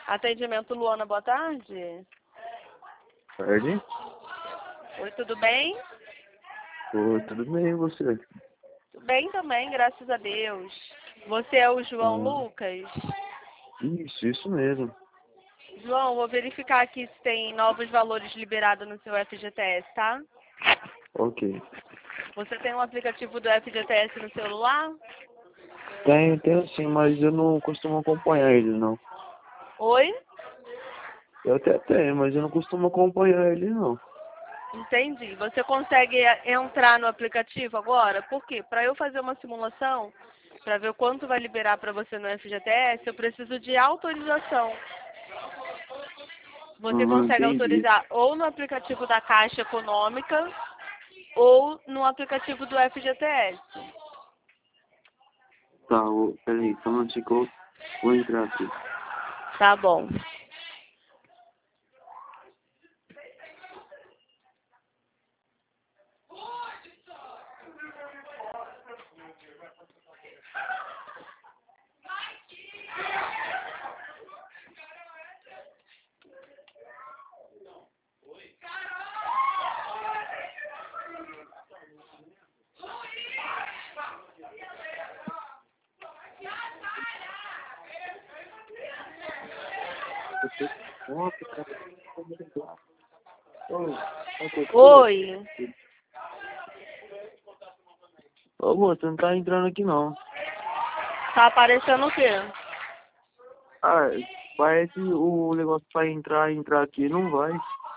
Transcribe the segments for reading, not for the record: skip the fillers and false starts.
Atendimento Luana, boa tarde. Tarde? Oi, tudo bem? Oi, tudo bem, e você? Tudo bem também, graças a Deus. Você é o João Ah, Lucas? isso mesmo. João, vou verificar aqui se tem novos valores liberados no seu FGTS, tá? Ok. Você tem um aplicativo do FGTS no celular? Tenho sim, mas eu não costumo acompanhar ele, não. Oi? Eu até tenho, mas eu não costumo acompanhar ele, não. Entendi. Você consegue entrar no aplicativo agora? Por quê? Para eu fazer uma simulação, para ver quanto vai liberar para você no FGTS, eu preciso de autorização. Você consegue Entendi. autorizar ou no aplicativo da Caixa Econômica ou no aplicativo do FGTS. Tá, peraí, só um minutinho que eu vou entrar aqui. Tá bom. Nossa, cara. Oi, Oi. ô, moço, você não tá entrando aqui, não. Tá aparecendo o quê? Ah, parece o negócio pra entrar aqui, não vai.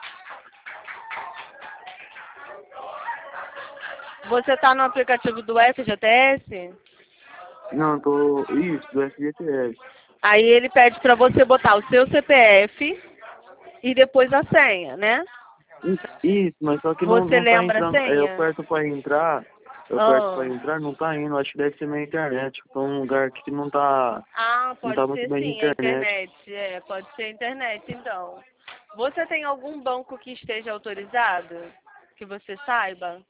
Você tá no aplicativo do FGTS? Não, isso, do FGTS. Aí ele pede para você botar o seu CPF e depois a senha, né? Isso, mas só que Você não tá lembra a entrando. senha? Eu aperto pra Ah. entrar, não tá indo. Acho que deve ser minha internet. Tô num lugar aqui que Ah, não pode tá muito ser bem de sim, a internet. internet. É, pode ser a internet, então. Você tem algum banco que esteja autorizado? Que você saiba?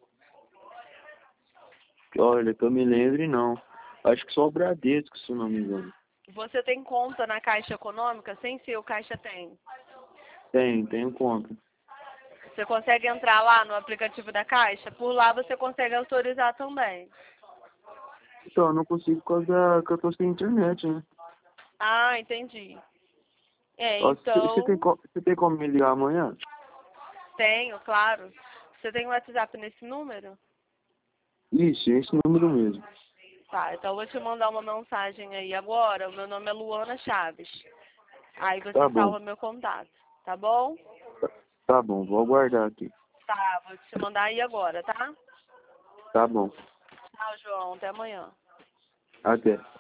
Olha, que eu me lembre, não. Acho que só o Bradesco, se não me engano. Você tem conta na Caixa Econômica? Sem ser o Caixa tem. Tenho conta. Você consegue entrar lá no aplicativo da Caixa? Por lá você consegue autorizar também. Então, eu não consigo por causa que eu tô sem internet, né? Ah, entendi. É, Ó, então, você tem como me ligar amanhã? tenho, claro. Você tem o WhatsApp nesse número? Isso, esse número mesmo. Tá, então eu vou te mandar uma mensagem aí agora. O meu nome é Luana Chaves. Aí Tá você bom, salva meu contato, tá bom? tá bom, vou aguardar aqui. Tá, vou te mandar aí agora, tá? Tá bom, Tchau, João. Até amanhã. até.